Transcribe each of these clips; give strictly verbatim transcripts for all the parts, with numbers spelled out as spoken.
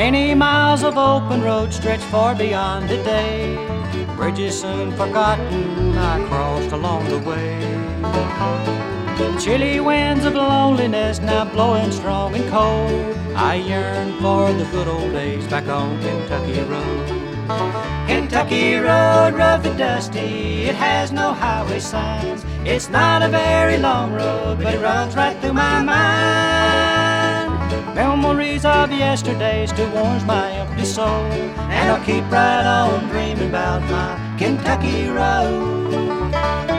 Many miles of open road stretch far beyond today. Bridges soon forgotten I crossed along the way. Chilly winds of loneliness now blowing strong and cold. I yearn for the good old days back on Kentucky Road. Kentucky Road, rough and dusty, it has no highway signs. It's not a very long road, but it runs right through my mind. Memories of yesterday still warms my empty soul, and I'll keep right on dreaming about my Kentucky Road.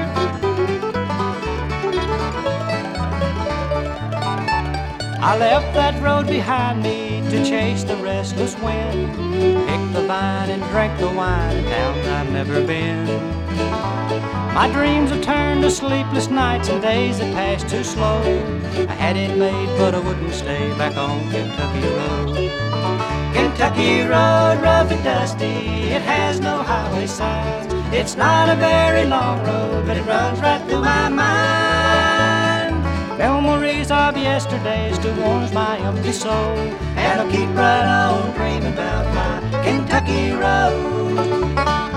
I left that road behind me to chase the restless wind, pick the vine and drink the wine in towns I've never been. My dreams have turned to sleepless nights and days that passed too slow. I had it made but I wouldn't stay back on Kentucky Road. Kentucky Road, rough and dusty, it has no highway signs. It's not a very long road, but it runs right through my mind. Memories of yesterday still warms my empty soul, and I'll keep right on dreaming about my Kentucky Road.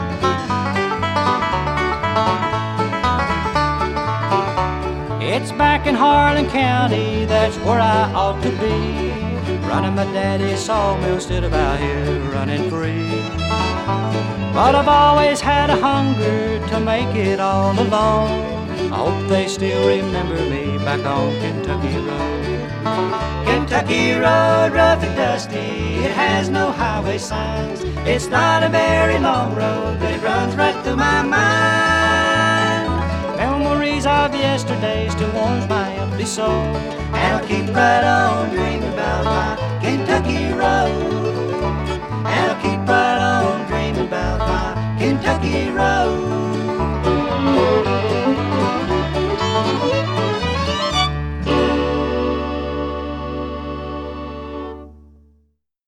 It's back in Harlan County, that's where I ought to be, running my daddy's sawmill instead of out here running free. But I've always had a hunger to make it all alone. I hope they still remember me back on Kentucky Road. Kentucky Road, rough and dusty, it has no highway signs. It's not a very long road, but it runs right through my mind. Memories of yesterday still warms my empty soul, and I'll keep right on dreaming about